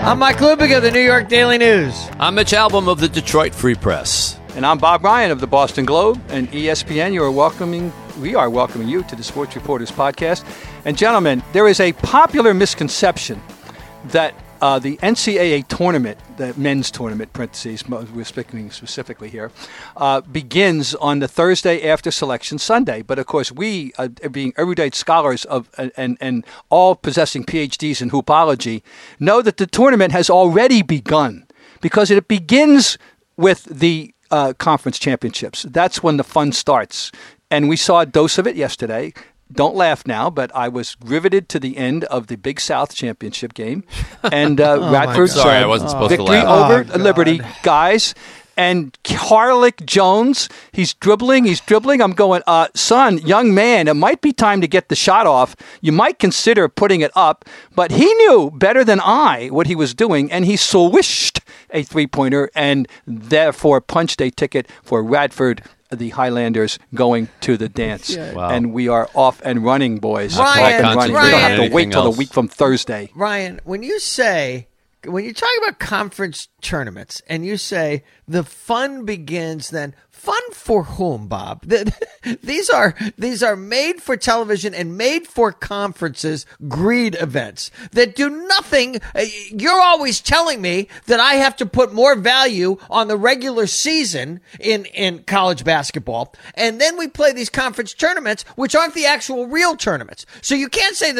I'm Mike Lupick of the New York Daily News. I'm Mitch Albom of the Detroit Free Press. And I'm Bob Ryan of the Boston Globe and ESPN. We are welcoming you to the Sports Reporters Podcast. And gentlemen, there is a popular misconception that the NCAA tournament, the men's tournament, parentheses, we're speaking specifically here, begins on the Thursday after Selection Sunday. But of course, we, being erudite scholars and all possessing PhDs in hoopology, know that the tournament has already begun because it begins with the conference championships. That's when the fun starts. And we saw a dose of it yesterday. Don't laugh now, but I was riveted to the end of the Big South Championship game. And Radford's Sorry, I wasn't supposed to victory laugh. over Liberty, guys. And Harlick Jones, he's dribbling. I'm going, son, young man, it might be time to get the shot off. You might consider putting it up. But he knew better than I what he was doing, and he swished a three-pointer and therefore punched a ticket for Radford, the Highlanders, going to the dance. Yeah. Wow. And we are off and running, boys. Ryan, Off and running. We don't have to wait till the week from Thursday. Ryan, when you talk about conference tournaments and you say the fun begins then, fun for whom, Bob? These are made for television and made for conferences, greed events that do nothing. You're always telling me that I have to put more value on the regular season in college basketball, and then we play these conference tournaments, which aren't the actual real tournaments. So you can't say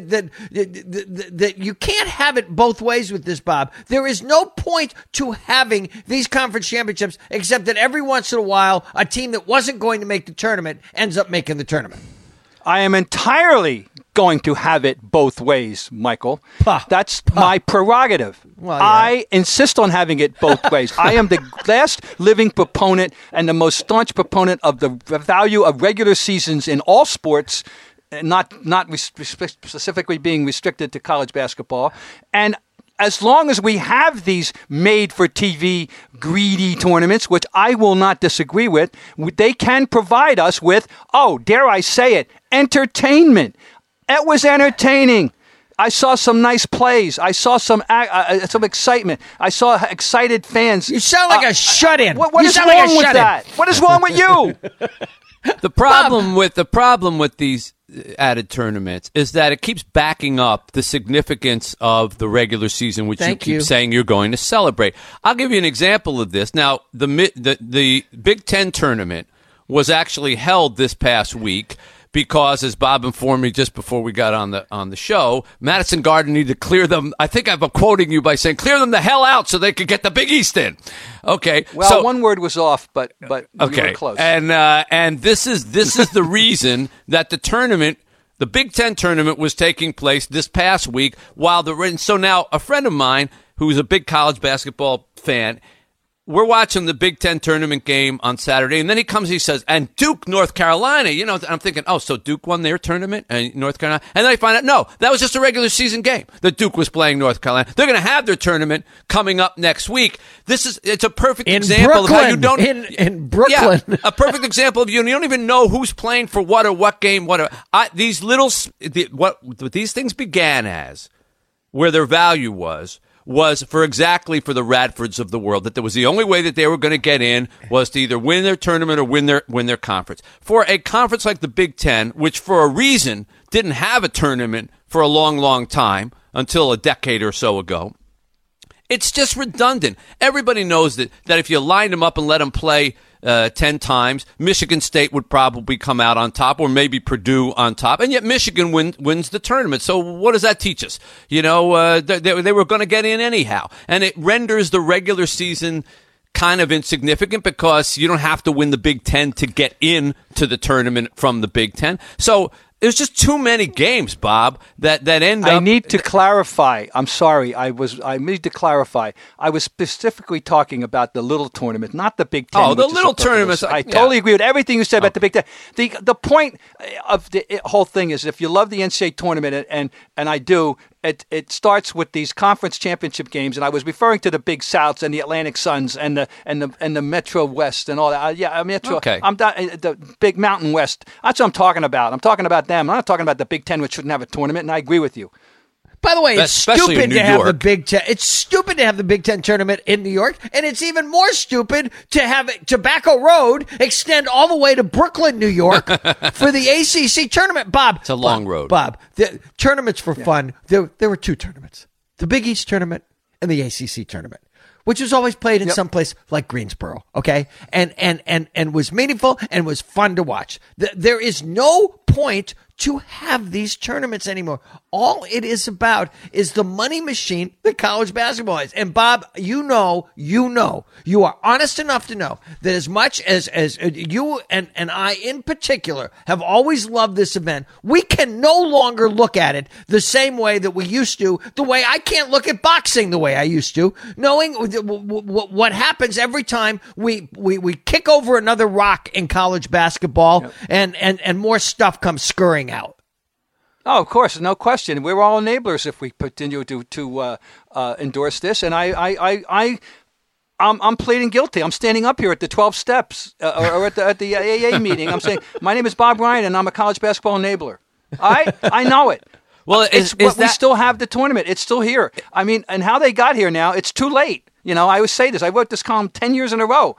that you can't have it both ways with this, Bob. There is no point to having these conference championships except that every once in a while a team that wasn't going to make the tournament ends up making the tournament. I am entirely going to have it both ways, Michael. That's my prerogative. Well, yeah. I insist on having it both ways. I am the last living proponent and the most staunch proponent of the value of regular seasons in all sports, not specifically being restricted to college basketball. And as long as we have these made-for-TV greedy tournaments, which I will not disagree with, they can provide us with, dare I say it, entertainment. It was entertaining. I saw some nice plays. I saw some excitement. I saw excited fans. You sound like a shut-in. What is wrong with that? What is wrong with you? The problem with these added tournaments is that it keeps backing up the significance of the regular season, which you keep saying you're going to celebrate. I'll give you an example of this. Now, the Big Ten tournament was actually held this past week because, as Bob informed me just before we got on the show, Madison Garden needed to clear them. I think I'm quoting you by saying clear them the hell out so they could get the Big East in. Okay. Well, so, one word was off, but okay. We were close. And this is the reason that the Big Ten tournament was taking place this past week so now a friend of mine who's a big college basketball fan, we're watching the Big Ten tournament game on Saturday, and then he says, and Duke, North Carolina, I'm thinking, so Duke won their tournament and North Carolina, and then I find out, no, that was just a regular season game that Duke was playing North Carolina. They're going to have their tournament coming up next week. It's a perfect example of how you don't in Brooklyn. Yeah, a perfect example of you don't even know who's playing for what or what game, what these things began as, where their value was for the Radfords of the world, that there was the only way that they were going to get in was to either win their tournament or win their conference. For a conference like the Big Ten, which for a reason didn't have a tournament for a long, long time until a decade or so ago, it's just redundant. Everybody knows that if you lined them up and let them play 10 times, Michigan State would probably come out on top, or maybe Purdue on top, and yet Michigan wins the tournament. So what does that teach us? They were going to get in anyhow, and it renders the regular season kind of insignificant because you don't have to win the Big Ten to get in to the tournament from the Big Ten. So there's just too many games, Bob, that end up... I need to clarify. I'm sorry. I need to clarify. I was specifically talking about the little tournament, not the Big Ten. Oh, the little tournaments. I totally agree with everything you said about the Big Ten. The point of the whole thing is, if you love the NCAA tournament, and I do, it starts with these conference championship games, and I was referring to the Big Souths and the Atlantic Suns and the Metro West and all that. Metro. Okay. The Big Mountain West. That's what I'm talking about. I'm talking about them. I'm not talking about the Big Ten, which shouldn't have a tournament, and I agree with you. By the way, it's Especially in stupid New to have the York. Big Ten. It's stupid to have the Big Ten tournament in New York, and it's even more stupid to have Tobacco Road extend all the way to Brooklyn, New York, for the ACC tournament. Bob, It's a long road. Bob, the tournaments for fun. There were two tournaments: the Big East tournament and the ACC tournament, which was always played in some place like Greensboro, okay? And was meaningful and was fun to watch. There is no point to have these tournaments anymore. All it is about is the money machine that college basketball is. And Bob, you are honest enough to know that as much as you and I in particular have always loved this event, we can no longer look at it the same way that we used to, the way I can't look at boxing the way I used to, knowing what happens every time we kick over another rock in college basketball and more stuff comes scurrying out. Oh, of course, no question. We're all enablers if we continue to endorse this. And I'm pleading guilty. I'm standing up here at the 12 steps or at the AA meeting. I'm saying, my name is Bob Ryan, and I'm a college basketball enabler. I know it. Well, we still have the tournament. It's still here. I mean, and how they got here now, it's too late. I always say this. I wrote this column 10 years in a row.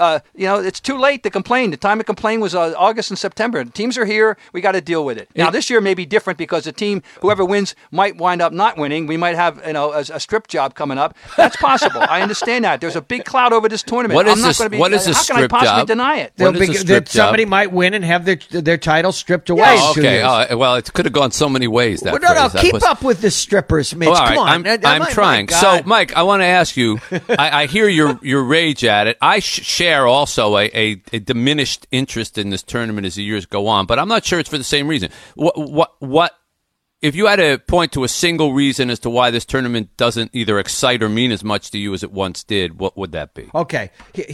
It's too late to complain. The time to complain was August and September. The teams are here. We got to deal with it. Now, this year may be different because the team, whoever wins, might wind up not winning. We might have, a strip job coming up. That's possible. I understand that. There's a big cloud over this tournament. What is I'm not this? going to be. What is this how can I strip possibly job? deny it? What is a strip Somebody job? might win and have their title stripped away. Oh, in 2 okay. years. Well, it could have gone so many ways. That No, phrase. keep up with the strippers, Mitch. All right, Come on. I'm trying. So, Mike, I want to ask you. I hear your rage at it. I share also a diminished interest in this tournament as the years go on, but I'm not sure it's for the same reason. What if you had to point to a single reason as to why this tournament doesn't either excite or mean as much to you as it once did? What would that be? Okay,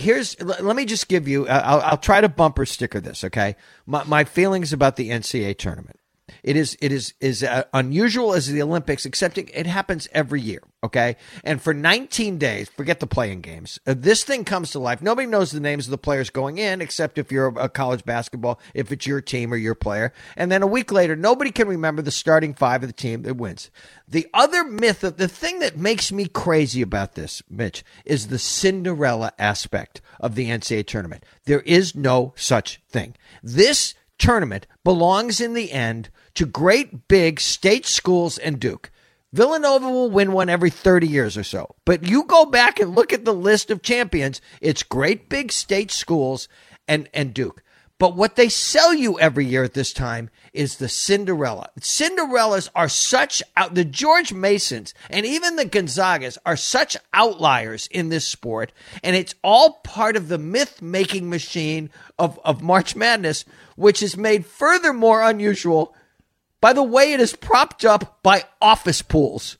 let me just give you. I'll try to bumper sticker this. Okay, my feelings about the NCAA tournament. It is unusual as the Olympics, except it happens every year, okay? And for 19 days, forget the playing games. This thing comes to life. Nobody knows the names of the players going in, except if you're a college basketball, if it's your team or your player. And then a week later, nobody can remember the starting five of the team that wins. The other myth of the thing that makes me crazy about this, Mitch, is the Cinderella aspect of the NCAA tournament. There is no such thing. This tournament belongs in the end to great big state schools and Duke. Villanova will win one every 30 years or so. But you go back and look at the list of champions, it's great big state schools and Duke. But what they sell you every year at this time is the Cinderella. Cinderellas are the George Masons and even the Gonzagas are such outliers in this sport. And it's all part of the myth-making machine of March Madness, which is made furthermore unusual by the way it is propped up by office pools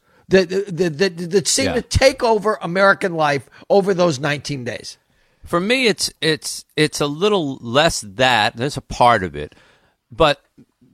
that seem to take over American life over those 19 days. For me, it's a little less that. There's a part of it, but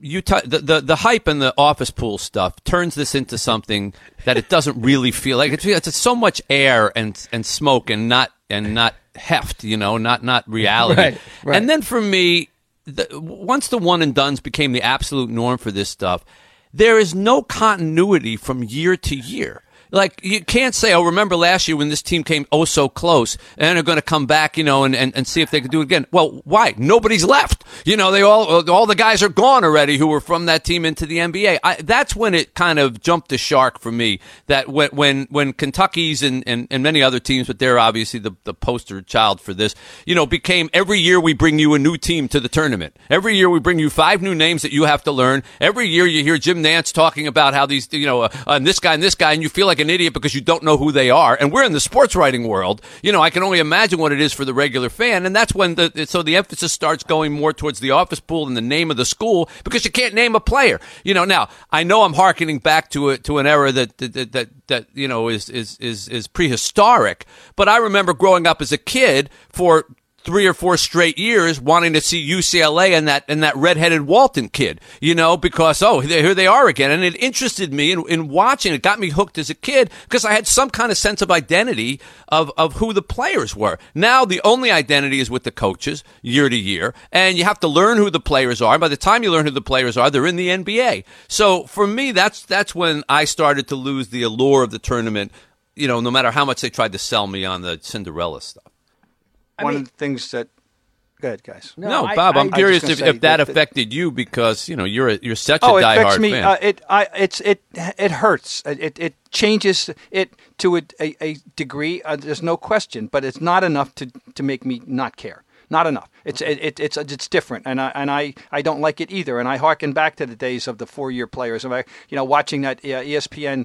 the hype and the office pool stuff turns this into something that it doesn't really feel like. It's so much air and smoke and not heft, not reality. Right. And then for me, once the one and dones became the absolute norm for this stuff, there is no continuity from year to year. Like, you can't say, oh, remember last year when this team came oh so close, and they're going to come back, and see if they can do it again. Well, why? Nobody's left. They all the guys are gone already who were from that team into the NBA. That's when it kind of jumped the shark for me. That when Kentucky's and many other teams, but they're obviously the poster child for this, became every year we bring you a new team to the tournament. Every year we bring you 5 new names that you have to learn. Every year you hear Jim Nantz talking about how these, and this guy, and you feel like an idiot because you don't know who they are. And we're in the sports writing world. I can only imagine what it is for the regular fan. And that's when the emphasis starts going more towards the office pool and the name of the school because you can't name a player. Now I know I'm hearkening back to an era that is prehistoric. But I remember growing up as a kid for 3 or 4 straight years wanting to see UCLA and that redheaded Walton kid, because, here they are again. And it interested me in watching. It got me hooked as a kid because I had some kind of sense of identity of who the players were. Now the only identity is with the coaches year to year, and you have to learn who the players are. By the time you learn who the players are, they're in the NBA. So for me, that's when I started to lose the allure of the tournament, no matter how much they tried to sell me on the Cinderella stuff. One of the things that, go ahead, guys. No, Bob, I'm curious if that affected you because you're such a diehard fan. It hurts. It changes it to a degree. There's no question, but it's not enough to make me not care. Not enough. It's different, and I don't like it either. And I hearken back to the days of the 4-year players. And watching that ESPN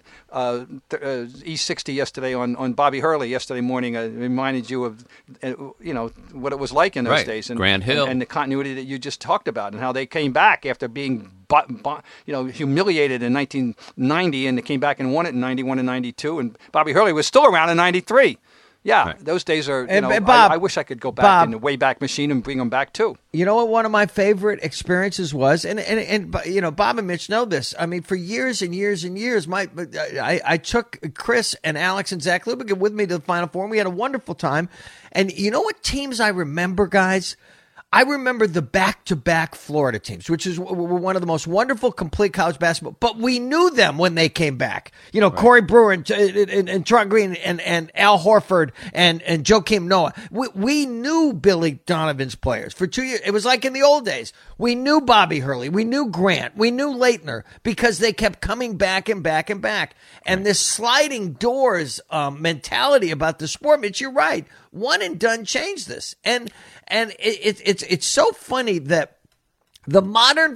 E60 yesterday on Bobby Hurley yesterday morning reminded you of what it was like in those days, and Grant Hill, and the continuity that you just talked about, and how they came back after being humiliated in 1990, and they came back and won it in 91 and 92, and Bobby Hurley was still around in 93. Yeah, right. Those days are, Bob, I wish I could go back in the Wayback Machine and bring them back, too. You know what one of my favorite experiences was? And Bob and Mitch know this. I mean, for years and years and years, I took Chris and Alex and Zach Lubick with me to the Final Four, and we had a wonderful time. And you know what teams I remember, guys? I remember the back-to-back Florida teams, which were one of the most wonderful, complete college basketball. But we knew them when they came back. Right. Corey Brewer and Trent Green and Al Horford and Joakim Noah. We knew Billy Donovan's players for 2 years. It was like in the old days. We knew Bobby Hurley. We knew Grant. We knew Leitner because they kept coming back and back and back. And this sliding doors mentality about the sport, Mitch, you're right. One and done changed this. And it's so funny that the modern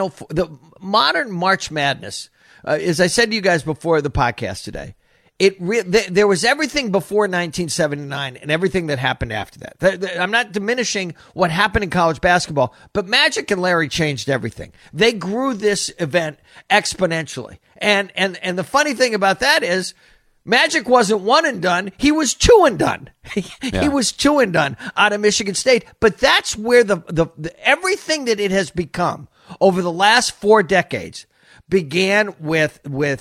March Madness, as I said to you guys before the podcast today, there was everything before 1979 and everything that happened after that. I'm not diminishing what happened in college basketball, but Magic and Larry changed everything. They grew this event exponentially. And the funny thing about that is Magic wasn't one and done. He was two and done. He was two and done out of Michigan State. But that's where the everything that it has become over the last 4 decades began with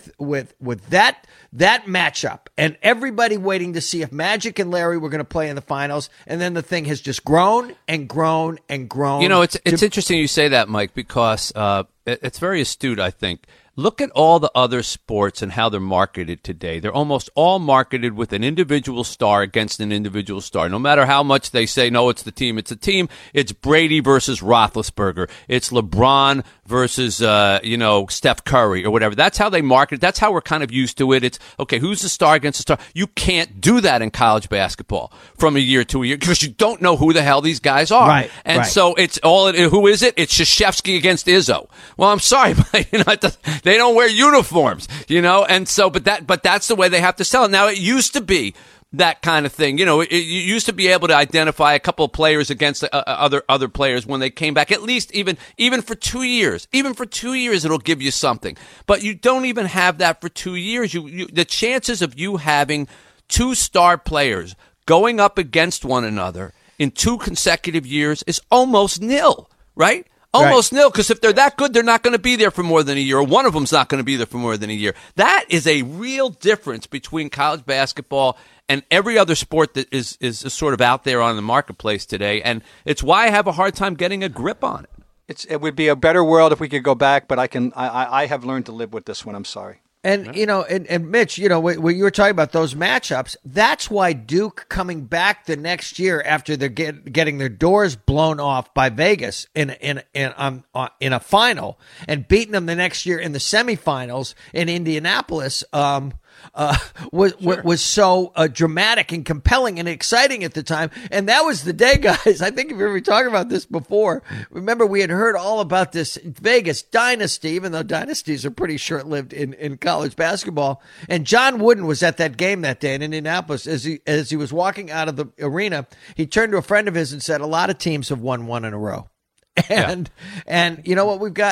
that matchup and everybody waiting to see if Magic and Larry were going to play in the finals. And then the thing has just grown and grown and grown. It's interesting you say that, Mike, because it's very astute, I think. Look at all the other sports and how they're marketed today. They're almost all marketed with an individual star against an individual star. No matter how much they say, no, it's the team. It's a team. It's Brady versus Roethlisberger. It's LeBron versus, Steph Curry or whatever. That's how they market. That's how we're kind of used to it. It's, okay, who's the star against the star? You can't do that in college basketball from a year to a year because you don't know who the hell these guys are. Right. And so it's who is it? It's Krzyzewski against Izzo. Well, I'm sorry, but, they don't wear uniforms, and so, but that's the way they have to sell it. Now, it used to be that kind of thing. You used to be able to identify a couple of players against other players when they came back, at least even for 2 years. Even for 2 years, it'll give you something. But you don't even have that for 2 years. The chances of you having 2 star players going up against one another in 2 consecutive years is almost nil, right? Almost nil, because if they're that good, they're not going to be there for more than a year, or one of them's not going to be there for more than a year. That is a real difference between college basketball and every other sport that is sort of out there on the marketplace today, and it's why I have a hard time getting a grip on it. It would be a better world if we could go back, but I have learned to live with this one. I'm sorry. And, and Mitch, when you were talking about those matchups, that's why Duke coming back the next year after they're getting their doors blown off by Vegas in a final and beating them the next year in the semifinals in Indianapolis, was so dramatic and compelling and exciting at the time. And that was the day, guys. I think if we were talking about this before, remember we had heard all about this Vegas dynasty, even though dynasties are pretty short-lived in college basketball. And John Wooden was at that game that day in Indianapolis. As he was walking out of the arena, he turned to a friend of his and said, a lot of teams have won one in a row. And you know what we've gotten?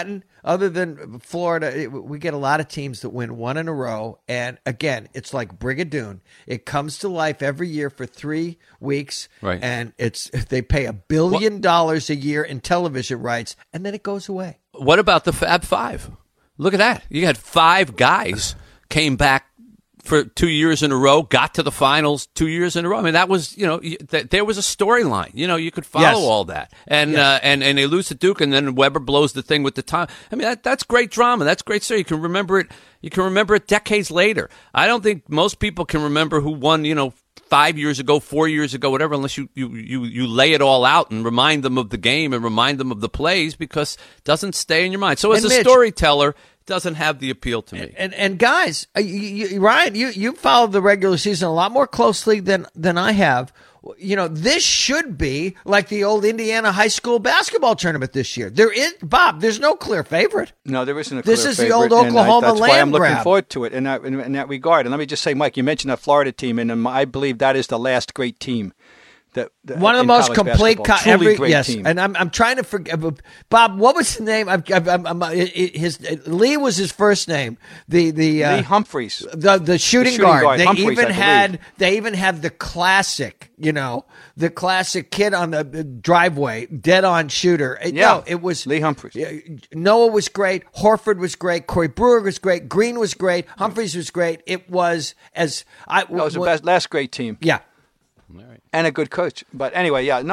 other than Florida, we get a lot of teams that win one in a row. And again, it's like Brigadoon. It comes to life every year for 3 weeks. Right. And they pay $1 billion a year in television rights, and then it goes away. What about the Fab Five? Look at that. You had 5 guys came back for 2 years in a row, got to the finals 2 years in a row. I mean, that was, there was a storyline. You could follow all that. And and they lose to Duke, and then Weber blows the thing with the time. I mean, that's great drama. That's great story. You can remember it. You can remember it decades later. I don't think most people can remember who won, 5 years ago, 4 years ago, whatever, unless you lay it all out and remind them of the game and remind them of the plays, because it doesn't stay in your mind. So as a storyteller, doesn't have the appeal to me. And guys, Ryan, you followed the regular season a lot more closely than I have. This should be like the old Indiana high school basketball tournament this year. There's no clear favorite. No, there isn't a clear favorite. This is the old Oklahoma that's land why I'm grab. looking forward to it in that regard. And let me just say, Mike, you mentioned that Florida team, and I believe that is the last great team. One of the most complete, truly great team. And I'm trying to forget. Bob, what was the name? Lee was his first name. Lee Humphreys, the shooting guard. They Humphreys, even had the classic, the classic kid on the driveway, dead on shooter. No, it was Lee Humphreys. Noah was great. Horford was great. Corey Brewer was great. Green was great. Humphreys was great. It was the last great team. Yeah. And a good coach. But anyway, I'm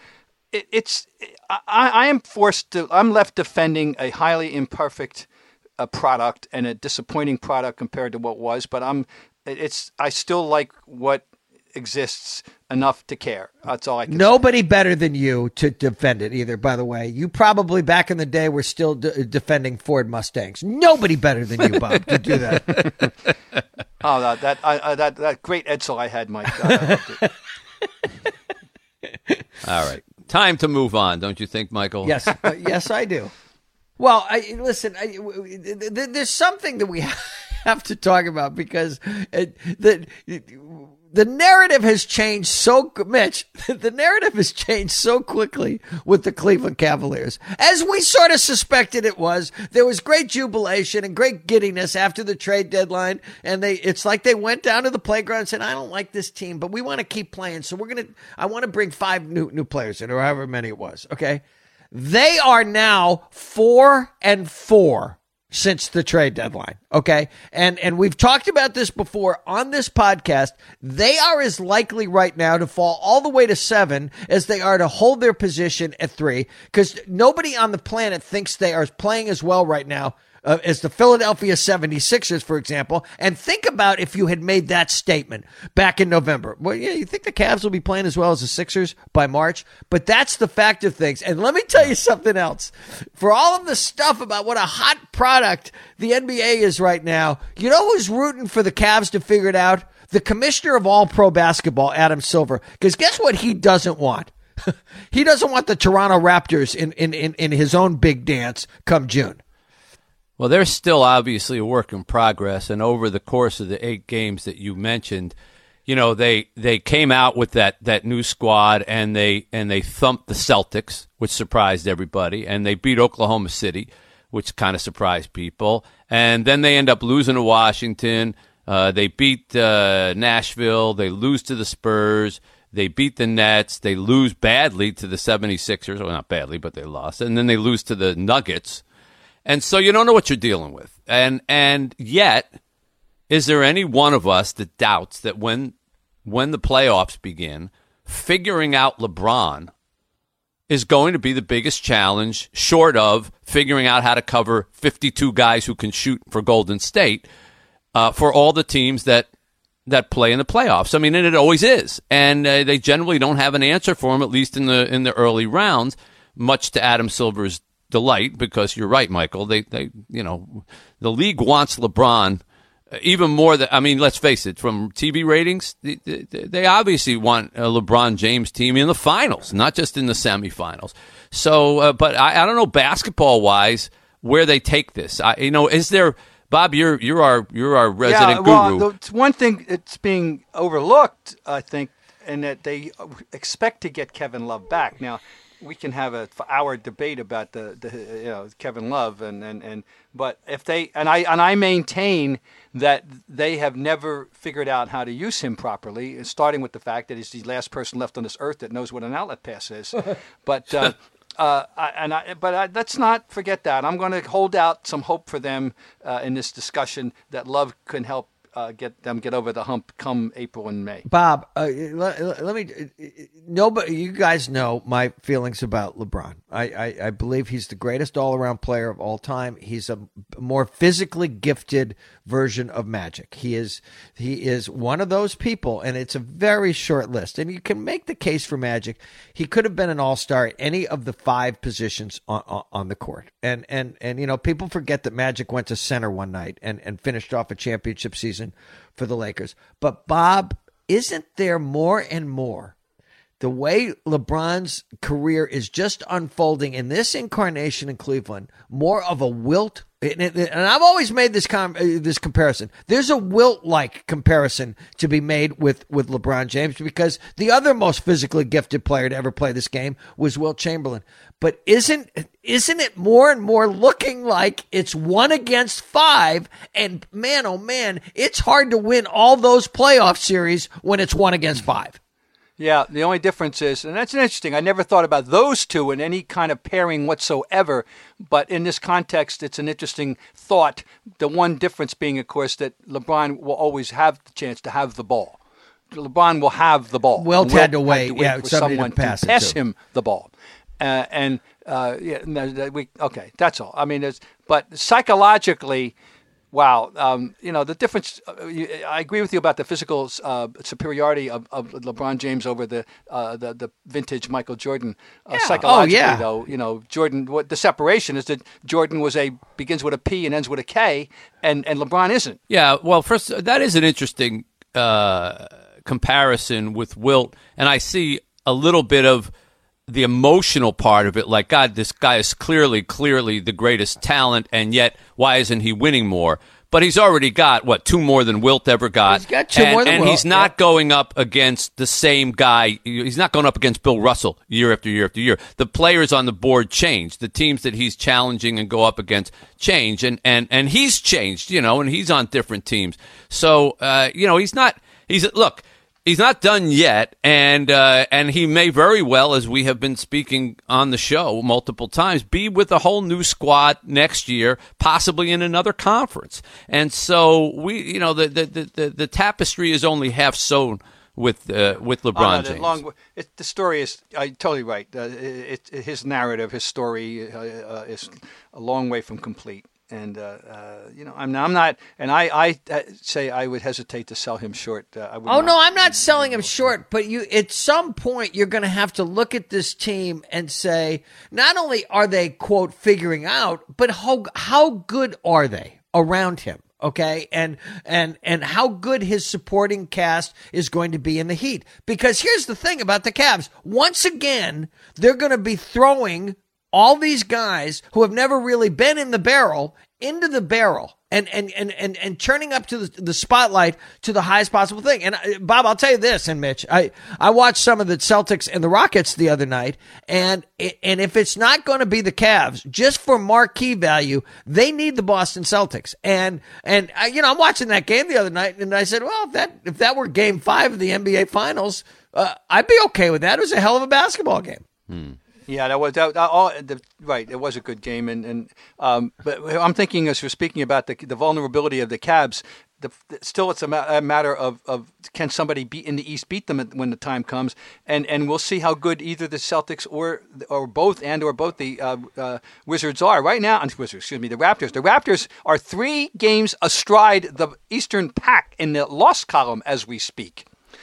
left defending a highly imperfect product and a disappointing product compared to what was, but I still like what exists enough to care. That's all I can Nobody better than you to defend it either, by the way. You probably back in the day were still defending Ford Mustangs. Nobody better than you, Bob, to do that. Oh, that great Edsel I had, Mike. All right. Time to move on, don't you think, Michael? Yes. Yes, I do. Well, listen, there's something that we have to talk about, because the narrative has changed Mitch, the narrative has changed so quickly with the Cleveland Cavaliers. As we sort of suspected it was. There was great jubilation and great giddiness after the trade deadline. And it's like they went down to the playground and said, I don't like this team, but we want to keep playing. So I want to bring 5 new players in, or however many it was. Okay. They are now 4-4. Since the trade deadline, okay? And we've talked about this before on this podcast. They are as likely right now to fall all the way to 7 as they are to hold their position at 3, because nobody on the planet thinks they are playing as well right now as the Philadelphia 76ers, for example. And think about if you had made that statement back in November. Well, yeah, you think the Cavs will be playing as well as the Sixers by March? But that's the fact of things. And let me tell you something else. For all of the stuff about what a hot product the NBA is right now, you know who's rooting for the Cavs to figure it out? The commissioner of all pro basketball, Adam Silver. Because guess what he doesn't want? He doesn't want the Toronto Raptors in his own big dance come June. Well, they're still obviously a work in progress, and over the course of the 8 games that you mentioned, they came out with that new squad, and they thumped the Celtics, which surprised everybody, and they beat Oklahoma City, which kind of surprised people, and then they end up losing to Washington. They beat Nashville. They lose to the Spurs. They beat the Nets. They lose badly to the 76ers. Well, not badly, but they lost, and then they lose to the Nuggets. And so you don't know what you're dealing with. And yet, is there any one of us that doubts that when the playoffs begin, figuring out LeBron is going to be the biggest challenge, short of figuring out how to cover 52 guys who can shoot for Golden State, for all the teams that play in the playoffs. I mean, and it always is. And they generally don't have an answer for him, at least in the early rounds, much to Adam Silver's delight, because you're right, Michael. They the league wants LeBron even more than, I mean, let's face it, from TV ratings, they obviously want a LeBron James team in the finals, not just in the semifinals. So, but I don't know basketball wise where they take this. Is there, Bob? You're our resident guru. Well, one thing that's being overlooked, I think, and that they expect to get Kevin Love back now. we can have a hour debate about the Kevin Love but if they and I maintain that they have never figured out how to use him properly, starting with the fact that he's the last person left on this earth that knows what an outlet pass is. But let's not forget that. I'm going to hold out some hope for them in this discussion that Love can help get over the hump come April and May. Bob, let me. Nobody, you guys know my feelings about LeBron. I believe he's the greatest all-around player of all time. He's a more physically gifted version of Magic. He is one of those people, and it's a very short list. And you can make the case for Magic. He could have been an all-star at any of the 5 positions on the court. And people forget that Magic went to center one night and finished off a championship season for the Lakers. But Bob, isn't there more and more the way LeBron's career is just unfolding in this incarnation in Cleveland, more of a Wilt? And I've always made this comparison. There's a Wilt-like comparison to be made with LeBron James, because the other most physically gifted player to ever play this game was Wilt Chamberlain. But isn't it more and more looking like it's 1 against 5? And man, oh man, it's hard to win all those playoff series when it's 1 against 5. Yeah, the only difference is, and that's interesting, I never thought about those two in any kind of pairing whatsoever, but in this context, it's an interesting thought. The one difference being, of course, that LeBron will always have the chance to have the ball. LeBron will have the ball. Wilt had to wait for someone to pass him the ball. Okay, that's all. I mean, but psychologically, wow, the difference. I agree with you about the physical superiority of LeBron James over the vintage Michael Jordan. Psychologically, though, Jordan. What the separation is that Jordan begins with a P and ends with a K, and LeBron isn't. Yeah, well, first, that is an interesting comparison with Wilt, and I see a little bit of the emotional part of it, like, God, this guy is clearly the greatest talent, and yet why isn't he winning more? But he's already got, 2 more than Wilt ever got. He's got 2 more than Wilt. And he's not going up against the same guy. He's not going up against Bill Russell year after year after year. The players on the board change. The teams that he's challenging and go up against change. And he's changed, and he's on different teams. So, he's not done yet, and he may very well, as we have been speaking on the show multiple times, be with a whole new squad next year, possibly in another conference. And so the tapestry is only half sewn with LeBron James. The story is totally right. His narrative, his story is a long way from complete. And I'm not, and I say I would hesitate to sell him short. I'm not selling him short, but at some point you're going to have to look at this team and say, not only are they, quote, figuring out, but how good are they around him? Okay, and how good his supporting cast is going to be in the Heat. Because here's the thing about the Cavs: once again, they're going to be throwing all these guys who have never really been in the barrel into the barrel and turning up to the spotlight to the highest possible thing. And Bob, I'll tell you this, and Mitch, I watched some of the Celtics and the Rockets the other night, and if it's not going to be the Cavs, just for marquee value, they need the Boston Celtics. And I'm watching that game the other night, and I said, well, if that were Game 5 of the NBA Finals, I'd be okay with that. It was a hell of a basketball game. Yeah, right. It was a good game, but I'm thinking, as we're speaking about the vulnerability of the Cavs, still it's a matter of can somebody in the East beat them when the time comes, and we'll see how good either the Celtics or both the Wizards are right now. The Raptors. The Raptors are 3 games astride the Eastern Pack in the loss column as we speak,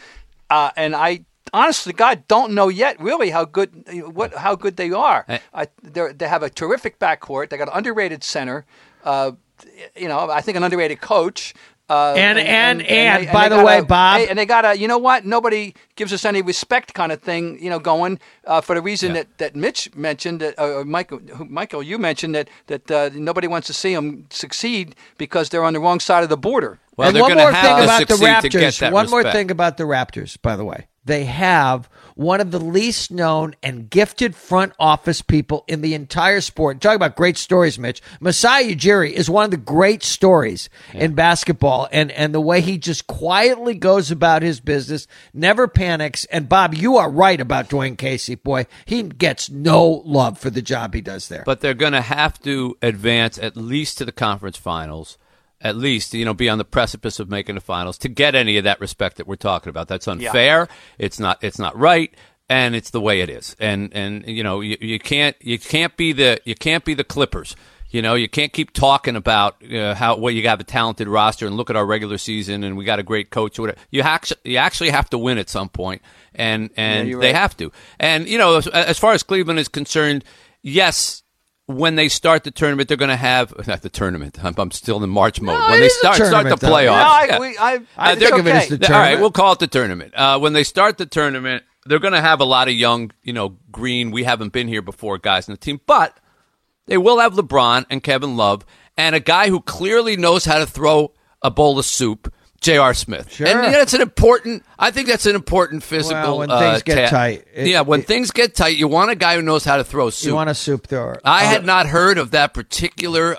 and I. Honestly, God, don't know yet really how good they are. They have a terrific backcourt. They got an underrated center. I think an underrated coach. And by the way, Bob, and they got a nobody gives us any respect kind of thing going for the reason that Mitch mentioned or Michael you mentioned that nobody wants to see them succeed because they're on the wrong side of the border. Well, and they're one going to more thing have about to the succeed to get Raptors. that One respect. more thing about the Raptors, by the way. they have one of the least known and gifted front office people in the entire sport. Talk about great stories, Mitch. Masai Ujiri is one of the great stories in basketball, and the way he just quietly goes about his business, never panics. And Bob, you are right about Dwayne Casey. Boy, he gets no love for the job he does there. But they're going to have to advance at least to the conference finals. At least, be on the precipice of making the finals to get any of that respect that we're talking about. That's unfair. Yeah. It's not right, and it's the way it is. And you can't be the Clippers. You can't keep talking about how you have a talented roster and look at our regular season and we got a great coach or whatever. You actually have to win at some point, and they have to. And as far as Cleveland is concerned, yes. When they start the tournament, they're going to have not the tournament. I'm still in March mode. No, when they start the playoffs, I think of it as the tournament. All right, we'll call it the tournament. When they start the tournament, they're going to have a lot of young, green. We haven't been here before guys in the team, but they will have LeBron and Kevin Love and a guy who clearly knows how to throw a bowl of soup. J.R. Smith. Sure. And I think that's an important physical when things get tight. When things get tight, you want a guy who knows how to throw soup. You want a soup thrower. I had not heard of that particular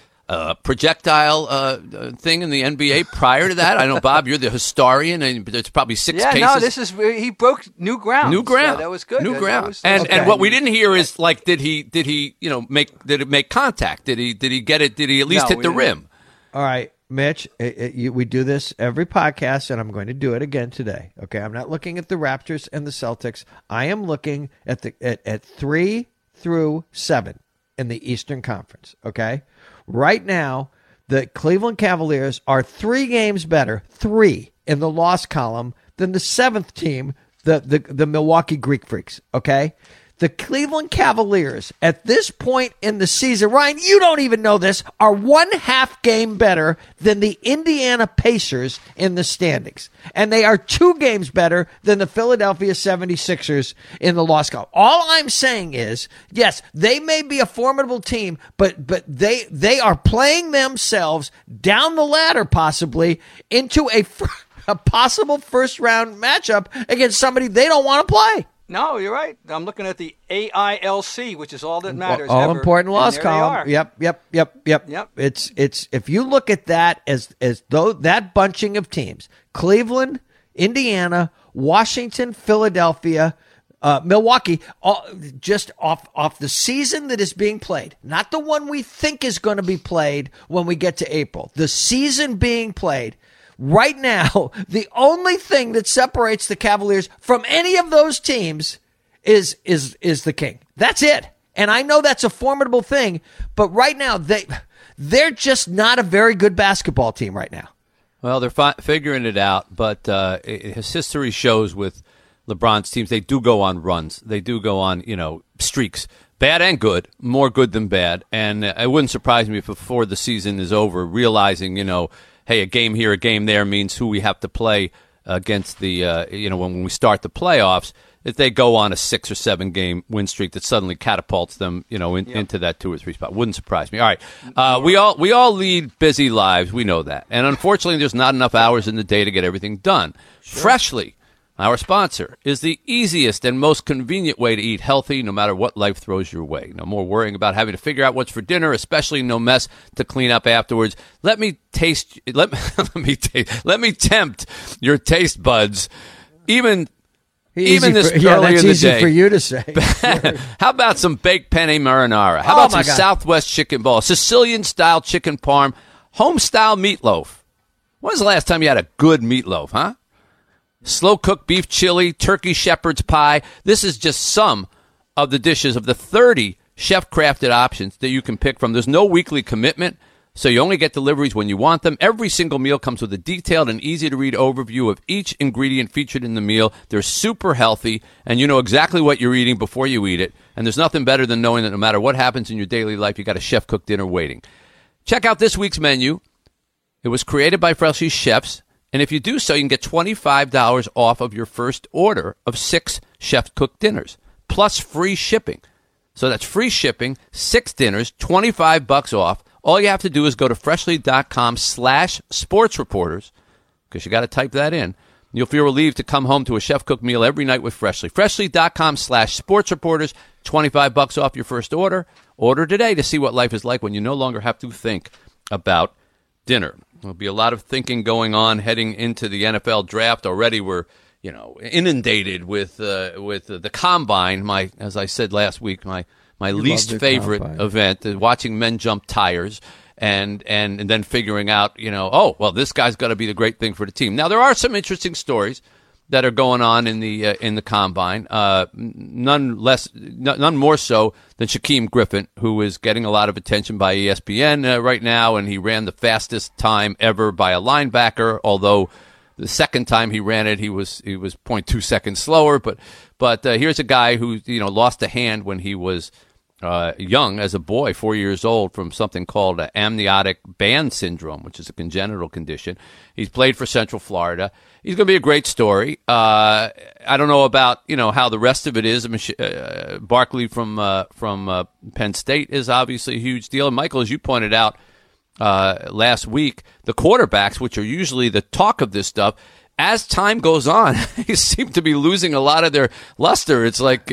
projectile thing in the NBA prior to that. I know, Bob, you're the historian, and there's probably six cases. He broke new ground. New ground. That was good. New ground. And what we didn't hear is did it make contact? Did he get it? Did he at least hit the rim? All right. Mitch, we do this every podcast, and I'm going to do it again today. Okay, I'm not looking at the Raptors and the Celtics. I am looking at 3 through 7 in the Eastern Conference. Okay, right now the Cleveland Cavaliers are 3 games better, 3 in the loss column than the 7th team, the Milwaukee Greek Freaks. Okay. The Cleveland Cavaliers, at this point in the season, Ryan, you don't even know this, are 1/2 game better than the Indiana Pacers in the standings. And they are 2 games better than the Philadelphia 76ers in the loss column. All I'm saying is, yes, they may be a formidable team, but they are playing themselves down the ladder possibly into a possible first-round matchup against somebody they don't want to play. No, you're right. I'm looking at the AILC, which is all that matters. All important loss column. Yep. It's if you look at that as though that bunching of teams, Cleveland, Indiana, Washington, Philadelphia, Milwaukee, just off the season that is being played, not the one we think is going to be played when we get to April. The season being played. Right now, the only thing that separates the Cavaliers from any of those teams is the King. That's it. And I know that's a formidable thing, but right now they're just not a very good basketball team right now. Well, they're figuring it out, but his history shows with LeBron's teams, they do go on runs. They do go on, streaks. Bad and good, more good than bad. And it wouldn't surprise me if before the season is over, realizing, hey, a game here, a game there means who we have to play against the, when we start the playoffs, if they go on a 6 or 7 game win streak that suddenly catapults them, into that 2 or 3 spot. Wouldn't surprise me. All right. We all lead busy lives. We know that. And unfortunately, there's not enough hours in the day to get everything done. Sure. Freshly, our sponsor, is the easiest and most convenient way to eat healthy no matter what life throws your way. No more worrying about having to figure out what's for dinner, especially no mess to clean up afterwards. Let me tempt your taste buds even this early in the day. That's easy for you to say. How about some baked penne marinara? How about some Southwest chicken ball, Sicilian-style chicken parm, home-style meatloaf? When's the last time you had a good meatloaf, huh? Slow-cooked beef chili, turkey shepherd's pie. This is just some of the dishes of the 30 chef-crafted options that you can pick from. There's no weekly commitment, so you only get deliveries when you want them. Every single meal comes with a detailed and easy-to-read overview of each ingredient featured in the meal. They're super healthy, and you know exactly what you're eating before you eat it. And there's nothing better than knowing that no matter what happens in your daily life, you got a chef-cooked dinner waiting. Check out this week's menu. It was created by Freshly Chefs. And if you do so, you can get $25 off of your first order of 6 chef-cooked dinners, plus free shipping. So that's free shipping, 6 dinners, $25 off. All you have to do is go to freshly.com/sportsreporters, because you got to type that in. You'll feel relieved to come home to a chef-cooked meal every night with Freshly. Freshly.com/sportsreporters, $25 off your first order. Order today to see what life is like when you no longer have to think about dinner. There'll be a lot of thinking going on heading into the NFL draft. Already we're, inundated with the combine. As I said last week, my least favorite event, watching men jump tires. And then figuring out, this guy's got to be the great thing for the team. Now, there are some interesting stories that are going on in the combine. None more so than Shaquem Griffin, who is getting a lot of attention by ESPN right now, and he ran the fastest time ever by a linebacker. Although the second time he ran it, he was 0.2 seconds slower. But here's a guy who lost a hand when he was young, as a boy, 4 years old, from something called amniotic band syndrome, which is a congenital condition. He's played for Central Florida. He's going to be a great story. I don't know about how the rest of it is. Barkley from Penn State is obviously a huge deal. And Michael, as you pointed out last week, the quarterbacks, which are usually the talk of this stuff, as time goes on, they seem to be losing a lot of their luster. It's like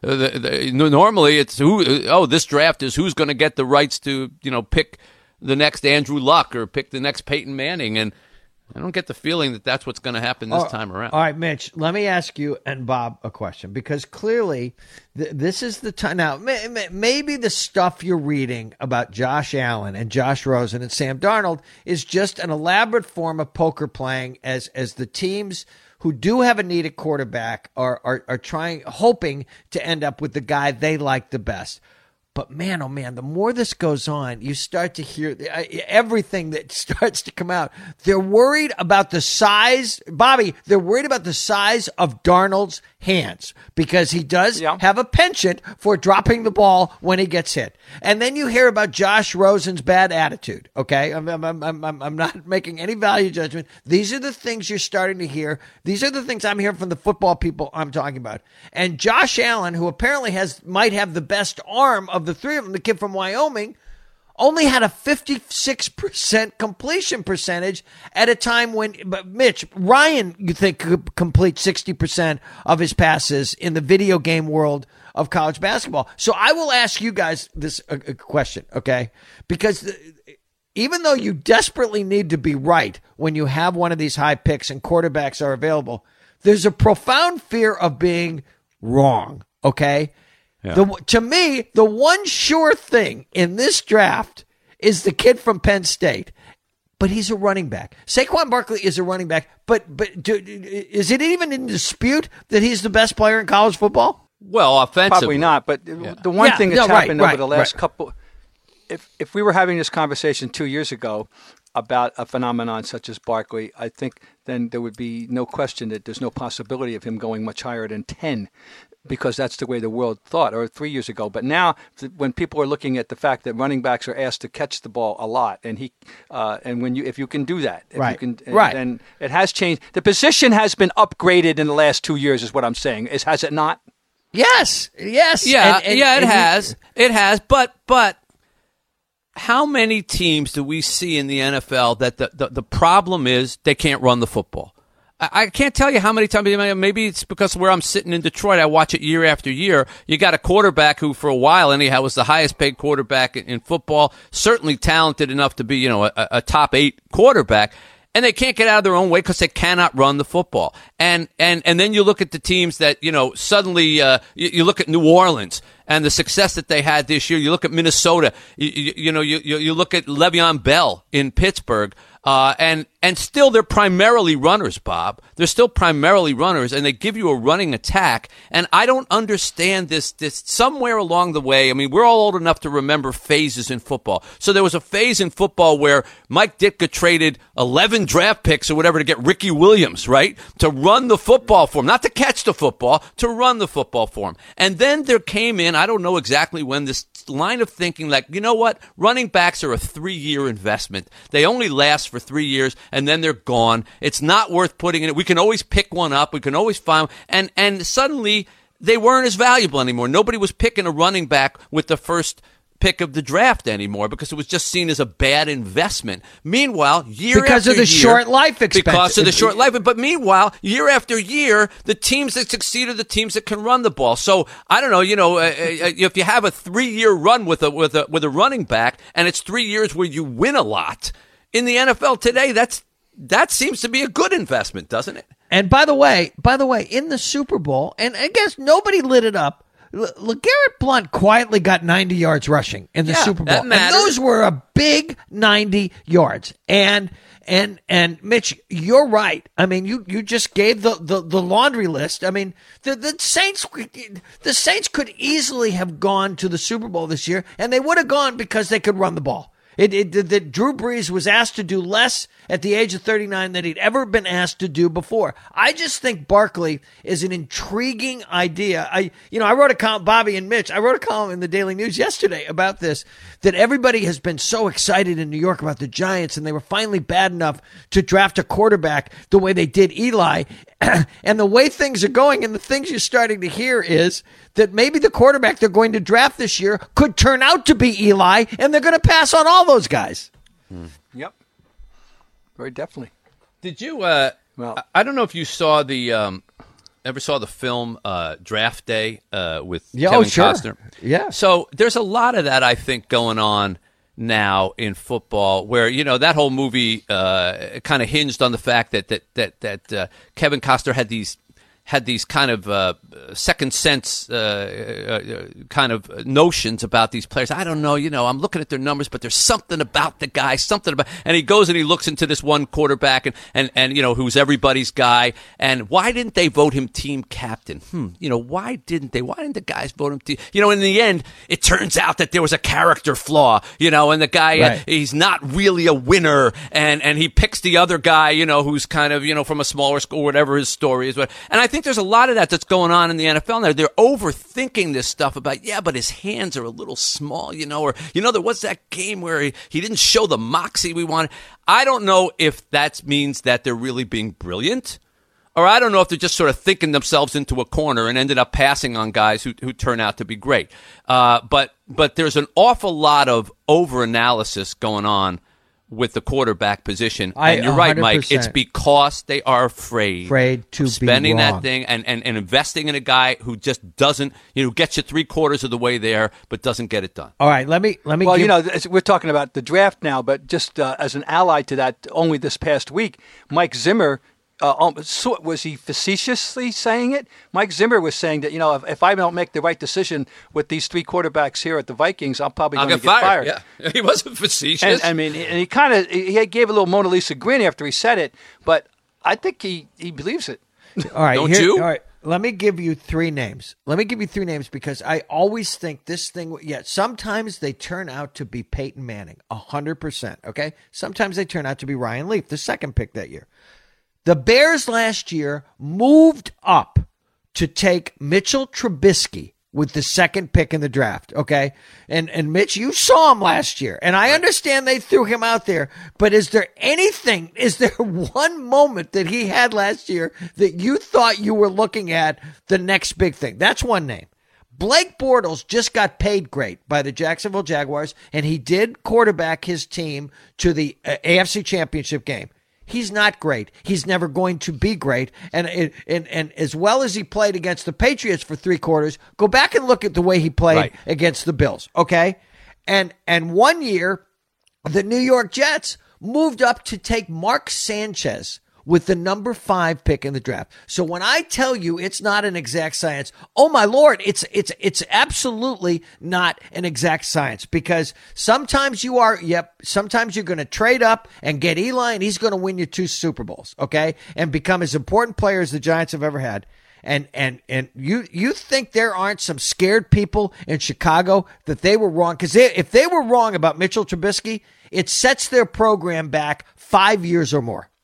normally it's this draft is who's going to get the rights to pick the next Andrew Luck or pick the next Peyton Manning, and I don't get the feeling that that's what's going to happen this time around. All right, Mitch, let me ask you and Bob a question, because clearly this is the time. Now, maybe the stuff you're reading about Josh Allen and Josh Rosen and Sam Darnold is just an elaborate form of poker playing as the teams who do have a need at quarterback are hoping to end up with the guy they like the best. But man, oh man, the more this goes on, you start to hear everything that starts to come out. They're worried about the size, Bobby, they're worried about the size of Darnold's hands, because he does have a penchant for dropping the ball when he gets hit. And then you hear about Josh Rosen's bad attitude, okay? I'm not making any value judgment. These are the things you're starting to hear. These are the things I'm hearing from the football people I'm talking about. And Josh Allen, who apparently might have the best arm of the three of them, the kid from Wyoming, only had a 56% completion percentage at a time when, but Mitch, Ryan, you think, could complete 60% of his passes in the video game world of college basketball. So I will ask you guys this a question, okay? Because even though you desperately need to be right when you have one of these high picks and quarterbacks are available, there's a profound fear of being wrong, okay? Yeah. To me, the one sure thing in this draft is the kid from Penn State, but he's a running back. Saquon Barkley is a running back, but is it even in dispute that he's the best player in college football? Well, offensively. Probably not, but the one thing that's happened over the last couple, if we were having this conversation 2 years ago about a phenomenon such as Barkley, I think then there would be no question that there's no possibility of him going much higher than 10. Because that's the way the world thought, or 3 years ago. But now, when people are looking at the fact that running backs are asked to catch the ball a lot, and if you can do that, then it has changed. The position has been upgraded in the last 2 years, is what I'm saying. Has it not? Yes. Yeah, it has. It has. But how many teams do we see in the NFL that the problem is they can't run the football? I can't tell you how many times. Maybe it's because where I'm sitting in Detroit, I watch it year after year. You got a quarterback who, for a while anyhow, was the highest paid quarterback in football. Certainly talented enough to be, a top 8 quarterback, and they can't get out of their own way because they cannot run the football. And then you look at the teams that suddenly you look at New Orleans and the success that they had this year. You look at Minnesota. You look at Le'Veon Bell in Pittsburgh. And still they're primarily runners, Bob. They're still primarily runners, and they give you a running attack. And I don't understand this somewhere along the way. I mean, we're all old enough to remember phases in football. So there was a phase in football where Mike Ditka traded 11 draft picks or whatever to get Ricky Williams, right? To run the football for him, not to catch the football, to run the football for him. And then there came in, I don't know exactly when, this line of thinking like, you know what? Running backs are a 3-year investment. They only last for 3 years, and then they're gone. It's not worth putting in it. We can always pick one up. We can always find one. And suddenly they weren't as valuable anymore. Nobody was picking a running back with the first pick of the draft anymore because it was just seen as a bad investment. Meanwhile, because of the short life expectancy. Because of the short life. But meanwhile, year after year, the teams that succeed are the teams that can run the ball. So I don't know. If you have a 3-year run with a running back, and it's 3 years where you win a lot in the NFL today, that seems to be a good investment, doesn't it? And by the way, in the Super Bowl, and I guess nobody lit it up, LeGarrette Blount quietly got 90 yards rushing in the Super Bowl. And those were a big 90 yards. And Mitch, you're right. I mean, you just gave the laundry list. I mean, the Saints could easily have gone to the Super Bowl this year, and they would have gone because they could run the ball. That Drew Brees was asked to do less at the age of 39 than he'd ever been asked to do before. I just think Barkley is an intriguing idea. I wrote a column, Bobby and Mitch, I wrote a column in the Daily News yesterday about this, that everybody has been so excited in New York about the Giants, and they were finally bad enough to draft a quarterback the way they did Eli. And the way things are going and the things you're starting to hear is that maybe the quarterback they're going to draft this year could turn out to be Eli, and they're going to pass on all those guys. Yep. Very definitely. Did you, well, I don't know if you saw ever saw the film Draft Day with Kevin Costner? Yeah. So there's a lot of that, I think, going on now in football, where that whole movie kind of hinged on the fact that Kevin Costner had these kind of second sense kind of notions about these players. I don't know, I'm looking at their numbers, but there's something about the guy, and he goes and he looks into this one quarterback and who's everybody's guy. And why didn't they vote him team captain? Why didn't the guys vote him team? In the end, it turns out that there was a character flaw, and the guy, right. He's not really a winner, and he picks the other guy, who's kind of, from a smaller school, whatever his story is. And I think there's a lot of that's going on in the NFL now. They're overthinking this stuff about, but his hands are a little small, or, there was that game where he didn't show the moxie we wanted. I don't know if that means that they're really being brilliant, or I don't know if they're just sort of thinking themselves into a corner and ended up passing on guys who turn out to be great. But there's an awful lot of overanalysis going on with the quarterback position. And you're right, 100%. Mike. It's because they are afraid to spending be wrong. that thing and investing in a guy who just doesn't, gets you 3/4 of the way there, but doesn't get it done. All right, let me. Well, we're talking about the draft now, but just as an ally to that, only this past week, Mike Zimmer. Was he facetiously saying it? Mike Zimmer was saying that, if I don't make the right decision with these 3 quarterbacks here at the Vikings, I'm probably going to get fired. Yeah, he wasn't facetious. And he gave a little Mona Lisa grin after he said it, but I think he believes it. All right, Don't you? All right, let me give you 3 names. Because I always think this thing. Yeah, sometimes they turn out to be Peyton Manning, 100%. Okay, sometimes they turn out to be Ryan Leaf, the second pick that year. The Bears last year moved up to take Mitchell Trubisky with the second pick in the draft, okay? And Mitch, you saw him last year, and I understand they threw him out there, but is there one moment that he had last year that you thought you were looking at the next big thing? That's one name. Blake Bortles just got paid great by the Jacksonville Jaguars, and he did quarterback his team to the AFC Championship game. He's not great. He's never going to be great. And as well as he played against the Patriots for 3 quarters, go back and look at the way he played against the Bills, okay? And 1 year, the New York Jets moved up to take Mark Sanchez with the number 5 pick in the draft. So when I tell you it's not an exact science, oh my Lord, it's absolutely not an exact science, because sometimes sometimes you're going to trade up and get Eli, and he's going to win you 2 Super Bowls, okay? And become as important player as the Giants have ever had. And you think there aren't some scared people in Chicago that they were wrong? Because if they were wrong about Mitchell Trubisky, it sets their program back 5 years or more.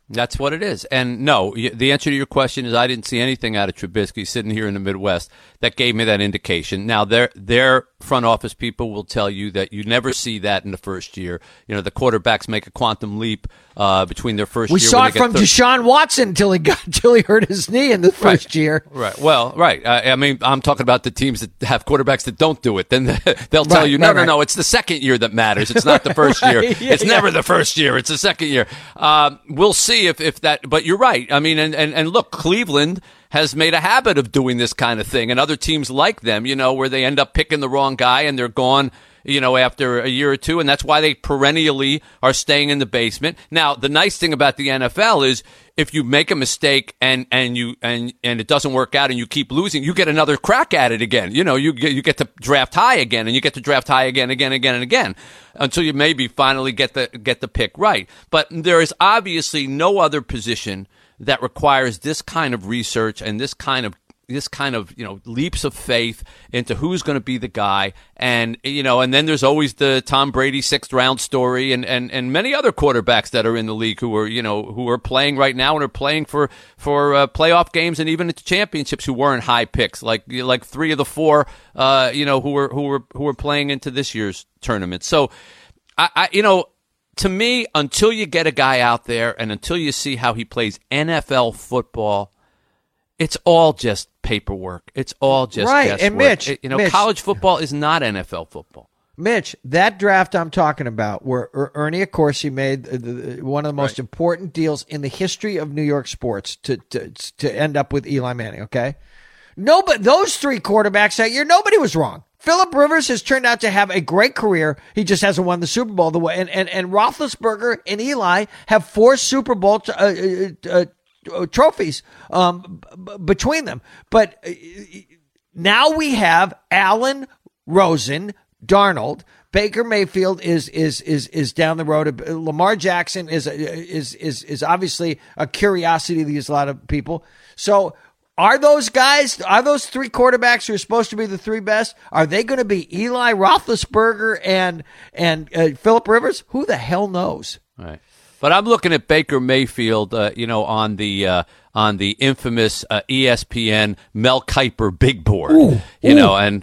That's what it is. And no, the answer to your question is I didn't see anything out of Trubisky sitting here in the Midwest that gave me that indication. Now, their front office people will tell you that you never see that in the first year. You know, the quarterbacks make a quantum leap between their first year. We saw it from Deshaun Watson until he hurt his knee in the first year. Right. Well, right. I mean, I'm talking about the teams that have quarterbacks that don't do it. Then they'll tell you, no, it's the second year that matters. It's not the first year. It's never the first year. It's the second year. We'll see if that, but you're right. I mean, and look, Cleveland has made a habit of doing this kind of thing, and other teams like them, you know, where they end up picking the wrong guy and they're gone, you know, after a year or two, and that's why they perennially are staying in the basement. Now, the nice thing about the NFL is if you make a mistake and it doesn't work out and you keep losing, you get another crack at it again. You know, you get to draft high again, and you get to draft high again and again until you maybe finally get the pick right. But there is obviously no other position that requires this kind of research and this kind of you know, leaps of faith into who's going to be the guy. And you know, and then there's always the Tom Brady 6th round story and many other quarterbacks that are in the league who are playing right now and are playing for playoff games and even at the championships who weren't high picks, like 3 of the 4 who were playing into this year's tournament. So I you know, to me, until you get a guy out there and until you see how he plays NFL football, it's all just paperwork. It's all just guesswork. And Mitch, Mitch, college football is not NFL football. Mitch, that draft I'm talking about, where Ernie Accorsi made one of the most important deals in the history of New York sports to end up with Eli Manning. Okay, but those 3 quarterbacks that year, nobody was wrong. Phillip Rivers has turned out to have a great career. He just hasn't won the Super Bowl the way. And Roethlisberger and Eli have 4 Super Bowl trophies between them. But now we have Allen, Rosen, Darnold. Baker Mayfield is down the road. Lamar Jackson is obviously a curiosity to these a lot of people. So are those 3 quarterbacks who are supposed to be the 3 best? Are they going to be Eli, Roethlisberger, and Phillip Rivers? Who the hell knows? Right. But I'm looking at Baker Mayfield, on the infamous ESPN Mel Kiper big board, and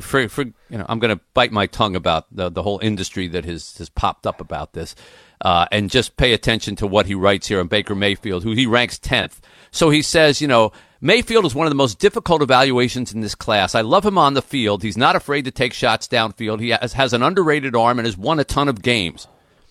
I'm going to bite my tongue about the whole industry that has popped up about this, and just pay attention to what he writes here on Baker Mayfield, who he ranks 10th. So he says, Mayfield is one of the most difficult evaluations in this class. I love him on the field. He's not afraid to take shots downfield. He has an underrated arm and has won a ton of games.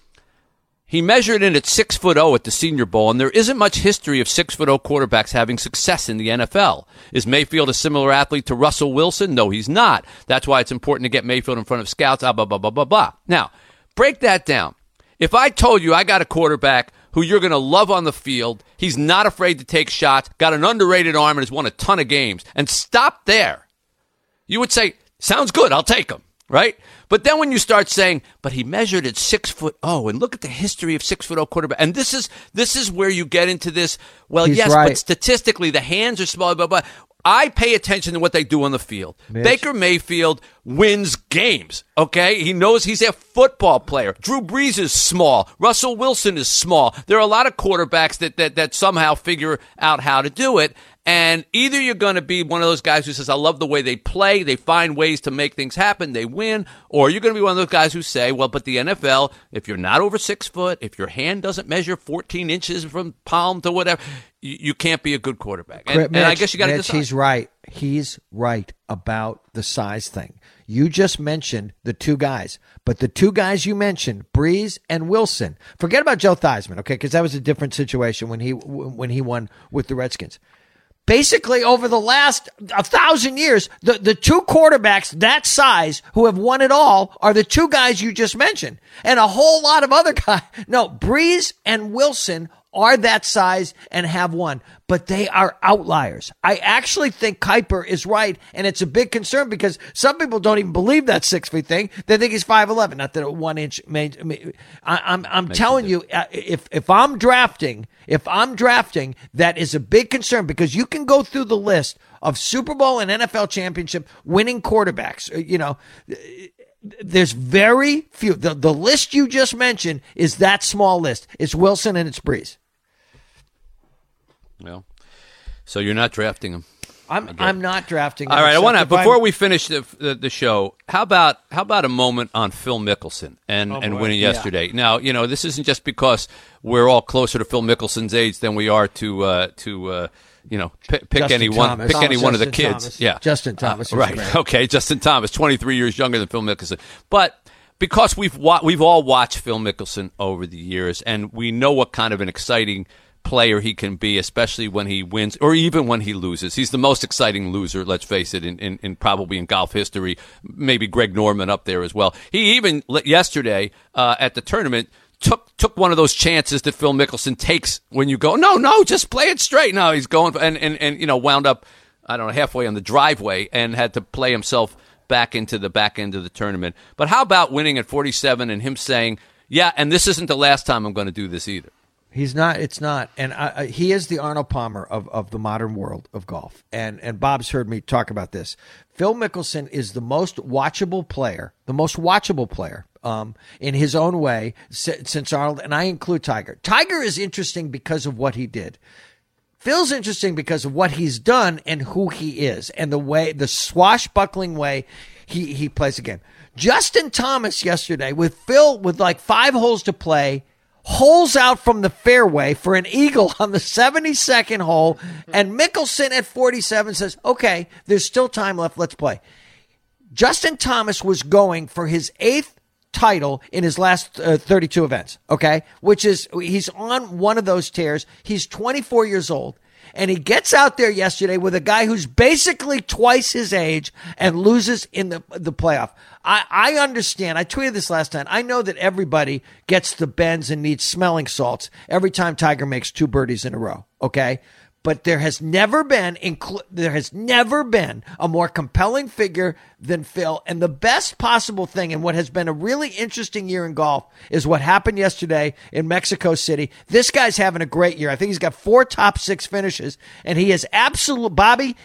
He measured in at 6'0" at the Senior Bowl, and there isn't much history of 6'0" quarterbacks having success in the NFL. Is Mayfield a similar athlete to Russell Wilson? No, he's not. That's why it's important to get Mayfield in front of scouts, blah, blah, blah, blah, blah, blah. Now, break that down. If I told you I got a quarterback who you're going to love on the field, he's not afraid to take shots, got an underrated arm, and has won a ton of games, and stop there, you would say, sounds good, I'll take him, right? But then when you start saying, but he measured at 6'0", and look at the history of 6'0" quarterback, and this is where you get into this. Well, he's yes, right. But statistically, the hands are small. Blah, blah, blah. I pay attention to what they do on the field. Mitch. Baker Mayfield wins games, okay? He knows he's a football player. Drew Brees is small. Russell Wilson is small. There are a lot of quarterbacks that somehow figure out how to do it. And either you're going to be one of those guys who says, I love the way they play, they find ways to make things happen, they win, or you're going to be one of those guys who say, well, but the NFL, if you're not over 6 foot, if your hand doesn't measure 14 inches from palm to whatever, you can't be a good quarterback. And I guess you got to decide. He's right. He's right about the size thing. You just mentioned the 2 guys, but the 2 guys you mentioned, Brees and Wilson, forget about Joe Theismann, okay, because that was a different situation when he won with the Redskins. Basically, over the last 1,000 years, the 2 quarterbacks that size who have won it all are the 2 guys you just mentioned. And a whole lot of other guys. No, Brees and Wilson are that size and have won, but they are outliers. I actually think Kiper is right, and it's a big concern because some people don't even believe that 6 feet thing. They think he's 5'11", not that a 1 inch. I'm telling you, if I'm drafting, that is a big concern because you can go through the list of Super Bowl and NFL championship winning quarterbacks. There's very few. The list you just mentioned is that small list. It's Wilson and it's Brees. Well, so you're not drafting him. I'm not drafting him. All right, I want to before I'm- we finish the show. How about a moment on Phil Mickelson and winning yesterday? Now, this isn't just because we're all closer to Phil Mickelson's age than we are to pick Justin anyone Thomas. pick any one of the Justin kids. Thomas. Yeah, Justin Thomas. Was right. great. Okay, Justin Thomas, 23 years younger than Phil Mickelson, but. Because we've all watched Phil Mickelson over the years, and we know what kind of an exciting player he can be, especially when he wins or even when he loses. He's the most exciting loser, let's face it, in probably in golf history. Maybe Greg Norman up there as well. He even yesterday at the tournament took one of those chances that Phil Mickelson takes when you go, no, just play it straight. No, he's going and wound up, I don't know, halfway on the driveway and had to play himself back into the back end of the tournament. But how about winning at 47 and him saying, yeah, and this isn't the last time I'm going to do this either? He's not. It's not. And he is the Arnold Palmer of the modern world of golf. And Bob's heard me talk about this. Phil Mickelson is the most watchable player in his own way since Arnold, and I include Tiger. Tiger is interesting because of what he did. Phil's interesting because of what he's done and who he is and the swashbuckling way he plays the game. Justin Thomas yesterday with Phil with like 5 holes to play, holes out from the fairway for an eagle on the 72nd hole, and Mickelson at 47 says, okay, there's still time left, let's play. Justin Thomas was going for his 8th title in his last 32 events, okay? Which is, he's on one of those tears. He's 24 years old, and he gets out there yesterday with a guy who's basically twice his age and loses in the playoff. I understand. I tweeted this last time. I know that everybody gets the bends and needs smelling salts every time Tiger makes 2 birdies in a row, okay? But there has never been a more compelling figure than Phil. And the best possible thing, and what has been a really interesting year in golf, is what happened yesterday in Mexico City. This guy's having a great year. I think he's got 4 top 6 finishes, and he has absolutely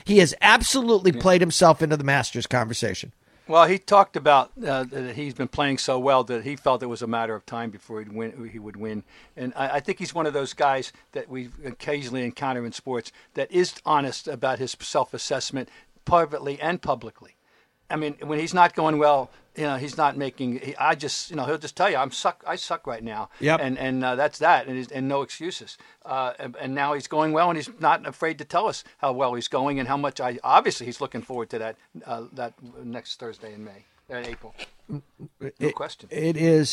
played himself into the Masters conversation. Well, he talked about that he's been playing so well that he felt it was a matter of time before he would win. And I think he's one of those guys that we occasionally encounter in sports that is honest about his self-assessment privately and publicly. I mean, when he's not going well, he's not making. He'll just tell you, I suck right now. Yep. And that's that, and no excuses. And now he's going well, and he's not afraid to tell us how well he's going and how much. Obviously, he's looking forward to that next Thursday in April. No question. It's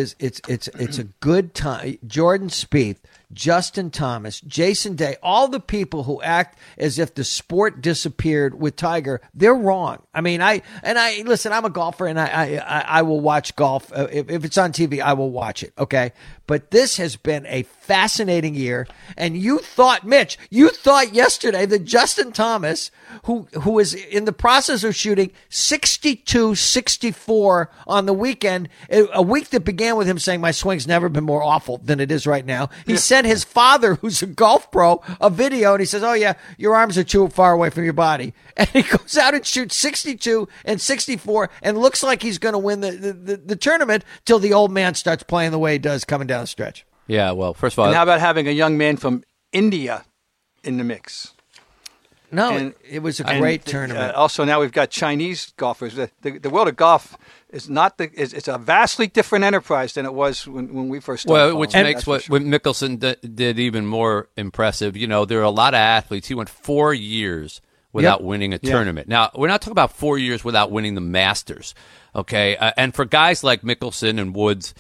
a good time. Jordan Spieth, Justin Thomas, Jason Day, all the people who act as if the sport disappeared with Tiger, they're wrong. I mean, listen, I'm a golfer and I will watch golf. If it's on TV, I will watch it. Okay. But this has been a fascinating year. And you thought yesterday that Justin Thomas, who is in the process of shooting 62, 64 on the weekend, a week that began with him saying, my swing's never been more awful than it is right now. He sent his father, who's a golf pro, a video, and he says, oh yeah, your arms are too far away from your body. And he goes out and shoots 62 and 64 and looks like he's going to win the tournament till the old man starts playing the way he does coming down the stretch. Yeah, well, first of all... And how about having a young man from India in the mix? No, it was a great tournament. Also, now we've got Chinese golfers. The world of golf is it's a vastly different enterprise than it was when we first started. Well, which makes what Mickelson did even more impressive. There are a lot of athletes. He went 4 years without winning a tournament. Now, we're not talking about 4 years without winning the Masters, okay? And for guys like Mickelson and Woods,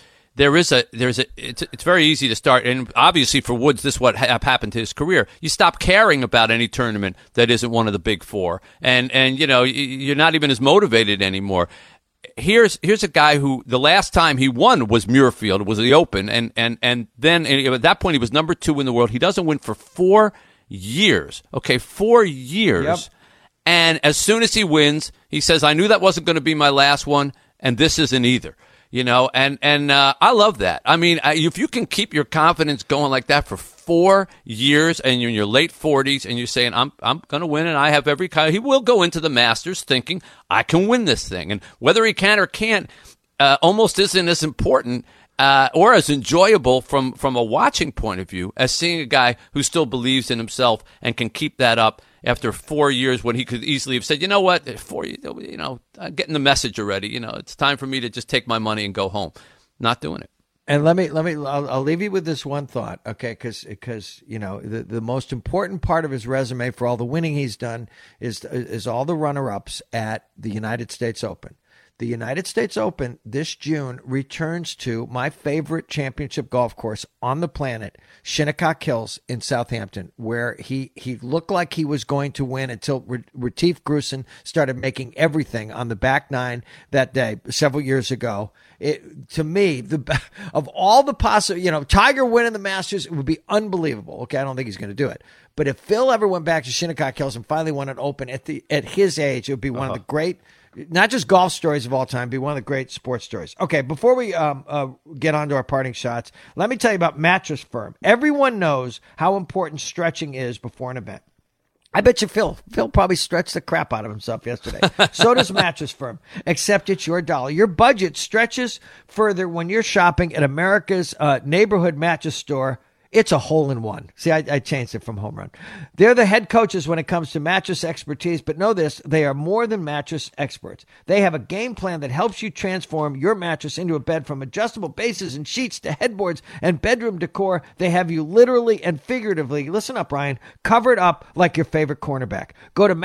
it's very easy to start, and obviously for Woods, this is what happened to his career. You stop caring about any tournament that isn't one of the big 4, and you're not even as motivated anymore. Here's a guy who the last time he won was Muirfield, was the Open, and then at that point he was number 2 in the world. He doesn't win for 4 years. Okay, 4 years. Yep. And as soon as he wins, he says, I knew that wasn't going to be my last one, and this isn't either. And I love that. I mean, if you can keep your confidence going like that for 4 years and you're in your late 40s and you're saying, I'm going to win and I have every kind, he will go into the Masters thinking, I can win this thing. And whether he can or can't almost isn't as important or as enjoyable from a watching point of view as seeing a guy who still believes in himself and can keep that up after 4 years when he could easily have said, you know what, I'm getting the message already. It's time for me to just take my money and go home. Not doing it. And I'll leave you with this one thought, okay? Because the most important part of his resume for all the winning he's done is all the runner-ups at the United States Open. The United States Open this June returns to my favorite championship golf course on the planet, Shinnecock Hills in Southampton, where he looked like he was going to win until Retief Grusin started making everything on the back nine that day several years ago. To me, of all the possible, Tiger winning the Masters, it would be unbelievable. Okay, I don't think he's going to do it. But if Phil ever went back to Shinnecock Hills and finally won an Open at his age, it would be one of the great, not just golf stories of all time, be one of the great sports stories. Okay, before we get on to our parting shots, let me tell you about Mattress Firm. Everyone knows how important stretching is before an event. I bet you Phil probably stretched the crap out of himself yesterday. So does Mattress Firm, except it's your dollar. Your budget stretches further when you're shopping at America's neighborhood mattress store. It's a hole-in-one. See, I changed it from home run. They're the head coaches when it comes to mattress expertise, but know this, they are more than mattress experts. They have a game plan that helps you transform your mattress into a bed, from adjustable bases and sheets to headboards and bedroom decor. They have you literally and figuratively, listen up, Ryan, covered up like your favorite cornerback. Go to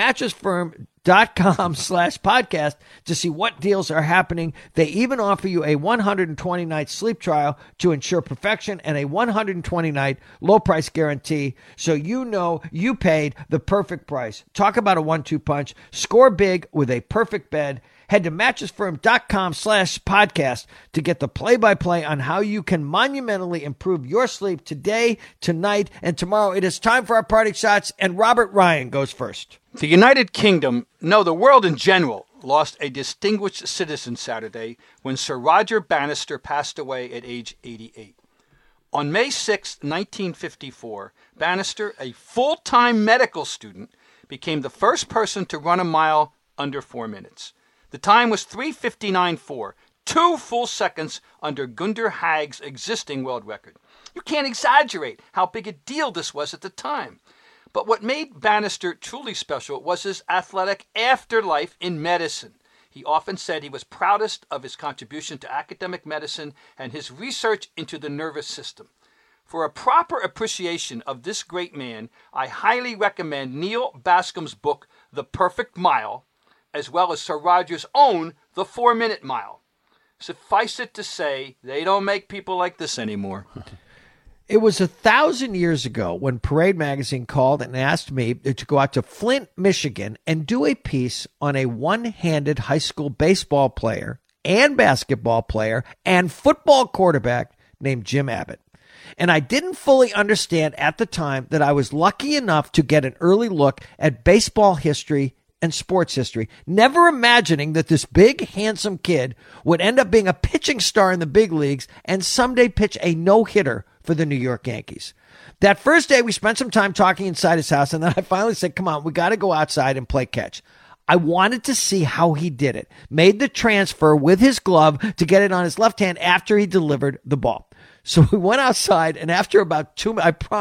mattressfirm.com/podcast to see what deals are happening. They even offer you a 120-night sleep trial to ensure perfection and a 120-night low price guarantee, so you know you paid the perfect price. Talk about a 1-2 punch. Score big with a perfect bed. Head to mattressfirm.com/podcast to get the play-by-play on how you can monumentally improve your sleep today, tonight, and tomorrow. It is time for our party shots, and Robert Ryan goes first. The United Kingdom, no, the world in general, lost a distinguished citizen Saturday when Sir Roger Bannister passed away at age 88. On May 6, 1954, Bannister, a full-time medical student, became the first person to run a mile under 4 minutes. The time was 3:59.4, 2 full seconds under Gunther Hagg's existing world record. You can't exaggerate how big a deal this was at the time. But what made Bannister truly special was his athletic afterlife in medicine. He often said he was proudest of his contribution to academic medicine and his research into the nervous system. For a proper appreciation of this great man, I highly recommend Neil Bascom's book, The Perfect Mile, as well as Sir Roger's own The 4-Minute Mile. Suffice it to say, they don't make people like this anymore. It was 1,000 years ago when Parade Magazine called and asked me to go out to Flint, Michigan, and do a piece on a one-handed high school baseball player and basketball player and football quarterback named Jim Abbott. And I didn't fully understand at the time that I was lucky enough to get an early look at baseball history and sports history, never imagining that this big, handsome kid would end up being a pitching star in the big leagues and someday pitch a no-hitter for the New York Yankees. That first day, we spent some time talking inside his house, and then I finally said, come on, we got to go outside and play catch. I wanted to see how he did it. Made the transfer with his glove to get it on his left hand after he delivered the ball. So we went outside, and after about 2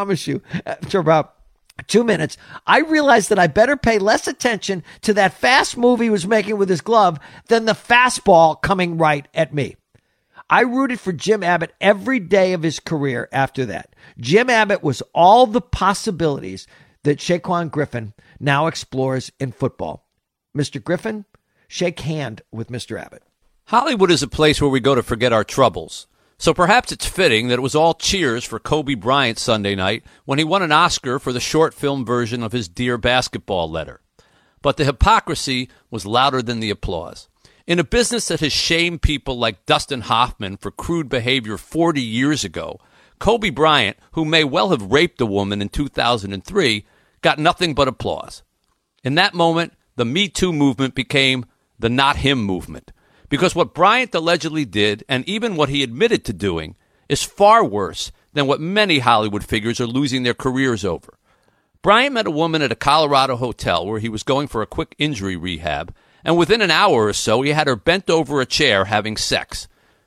minutes, I realized that I better pay less attention to that fast move he was making with his glove than the fastball coming right at me. I rooted for Jim Abbott every day of his career after that. Jim Abbott was all the possibilities that Shaquan Griffin now explores in football. Mr. Griffin, shake hand with Mr. Abbott. Hollywood is a place where we go to forget our troubles. So perhaps it's fitting that it was all cheers for Kobe Bryant Sunday night when he won an Oscar for the short film version of his Dear Basketball letter. But the hypocrisy was louder than the applause. In a business that has shamed people like Dustin Hoffman for crude behavior 40 years ago, Kobe Bryant, who may well have raped a woman in 2003, got nothing but applause. In that moment, the Me Too movement became the Not Him movement. Because what Bryant allegedly did, and even what he admitted to doing, is far worse than what many Hollywood figures are losing their careers over. Bryant met a woman at a Colorado hotel where he was going for a quick injury rehab, and within an hour or so he had her bent over a chair having sex.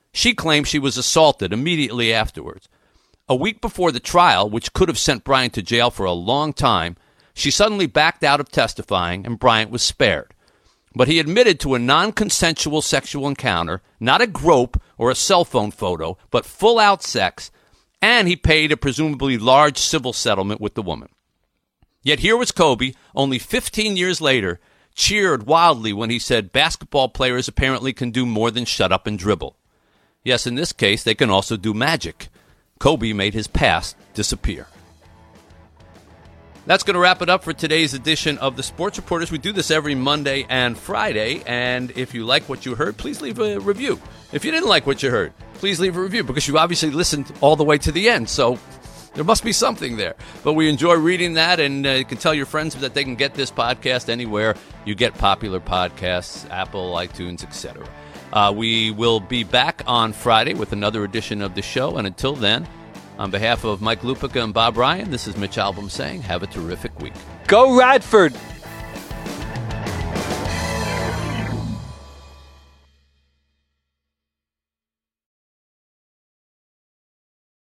She claimed she was assaulted immediately afterwards. A week before the trial, which could have sent Bryant to jail for a long time, she suddenly backed out of testifying, and Bryant was spared. But he admitted to a non-consensual sexual encounter, not a grope or a cell phone photo, but full-out sex, and he paid a presumably large civil settlement with the woman. Yet here was Kobe, only 15 years later, cheered wildly when he said basketball players apparently can do more than shut up and dribble. Yes, in this case, they can also do magic. Kobe made his past disappear. That's going to wrap it up for today's edition of the Sports Reporters. We do this every Monday and Friday, and if you like what you heard, please leave a review. If you didn't like what you heard, please leave a review, because you obviously listened all the way to the end, so there must be something there. But we enjoy reading that, and you can tell your friends that they can get this podcast anywhere you get popular podcasts, Apple, iTunes, etc. We will be back on Friday with another edition of the show, and until then, on behalf of Mike Lupica and Bob Ryan, this is Mitch Albom saying have a terrific week. Go Radford!